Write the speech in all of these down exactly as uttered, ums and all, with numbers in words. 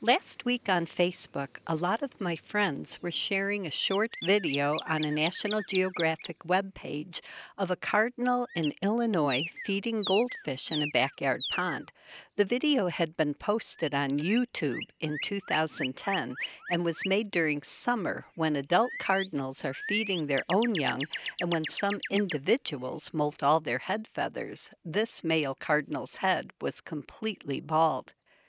Last week on Facebook, a lot of my friends were sharing a short video on a National Geographic webpage of a cardinal in Illinois feeding goldfish in a backyard pond. The video had been posted on YouTube in two thousand ten and was made during summer when adult cardinals are feeding their own young and when some individuals molt all their head feathers. This male cardinal's head was completely bald.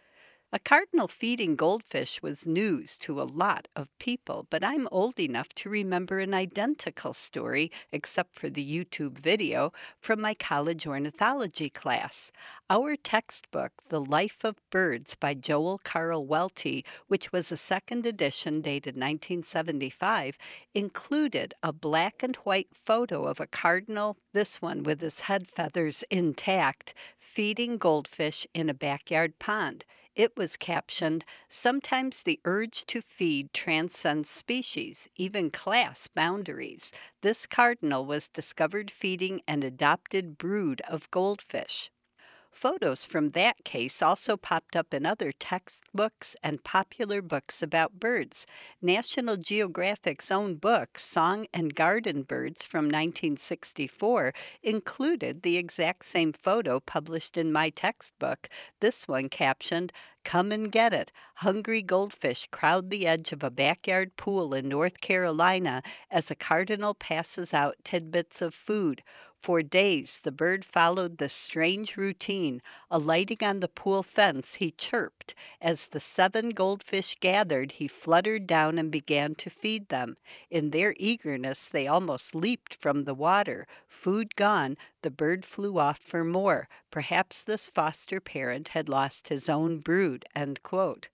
A cardinal feeding goldfish was news to a lot of people, but I'm old enough to remember an identical story, except for the YouTube video, from my college ornithology class. Our textbook, The Life of Birds by Joel Carl Welty, which was a second edition dated nineteen seventy-five, included a black and white photo of a cardinal, this one with his head feathers intact, feeding goldfish in a backyard pond. It was captioned, "Sometimes the urge to feed transcends species, even class boundaries. This cardinal was discovered feeding an adopted brood of goldfish." Photos from that case also popped up in other textbooks and popular books about birds. National Geographic's own book, Song and Garden Birds from nineteen sixty-four, included the exact same photo published in my textbook, this one captioned, "Come and get it. Hungry goldfish crowd the edge of a backyard pool in North Carolina as a cardinal passes out tidbits of food. For days, the bird followed this strange routine. Alighting on the pool fence, he chirped. As the seven goldfish gathered, he fluttered down and began to feed them. In their eagerness, they almost leaped from the water. Food gone, the bird flew off for more. Perhaps this foster parent had lost his own brood." End quote.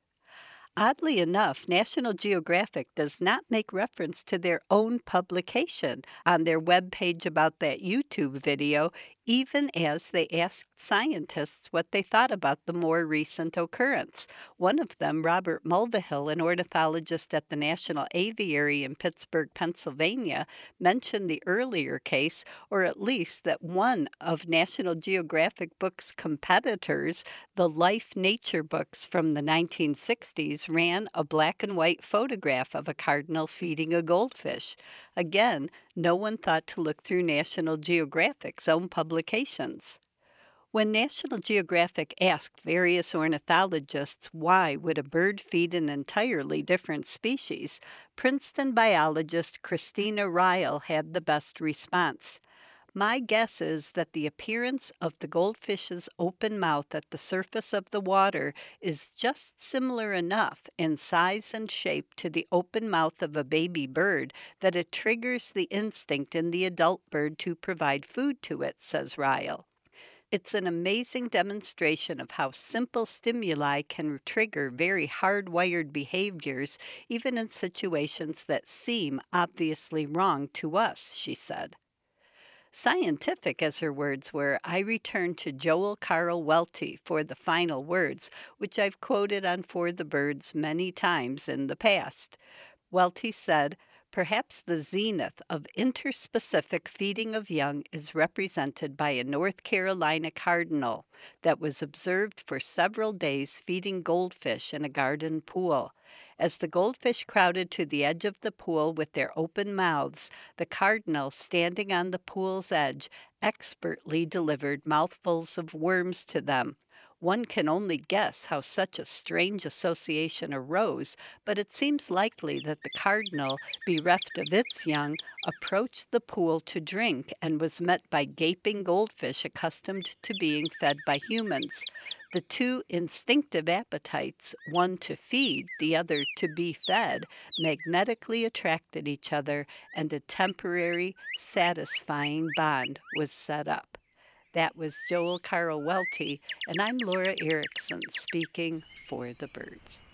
Oddly enough, National Geographic does not make reference to their own publication on their webpage about that YouTube video, even as they asked scientists what they thought about the more recent occurrence. One of them, Robert Mulvihill, an ornithologist at the National Aviary in Pittsburgh, Pennsylvania, mentioned the earlier case, or at least that one of National Geographic Books' competitors, the Life Nature books from the nineteen sixties, ran a black and white photograph of a cardinal feeding a goldfish. Again, no one thought to look through National Geographic's own publications. When National Geographic asked various ornithologists why would a bird feed an entirely different species, Princeton biologist Christina Ryle had the best response. "My guess is that the appearance of the goldfish's open mouth at the surface of the water is just similar enough in size and shape to the open mouth of a baby bird that it triggers the instinct in the adult bird to provide food to it," says Ryle. "It's an amazing demonstration of how simple stimuli can trigger very hardwired behaviors, even in situations that seem obviously wrong to us," she said. Scientific as her words were, I return to Joel Carl Welty for the final words, which I've quoted on For the Birds many times in the past. Welty said, "Perhaps the zenith of interspecific feeding of young is represented by a North Carolina cardinal that was observed for several days feeding goldfish in a garden pool. As the goldfish crowded to the edge of the pool with their open mouths, the cardinal, standing on the pool's edge, expertly delivered mouthfuls of worms to them. One can only guess how such a strange association arose, but it seems likely that the cardinal, bereft of its young, approached the pool to drink and was met by gaping goldfish accustomed to being fed by humans. The two instinctive appetites, one to feed, the other to be fed, magnetically attracted each other, and a temporary, satisfying bond was set up." That was Joel Carl Welty, and I'm Laura Erickson speaking for the birds.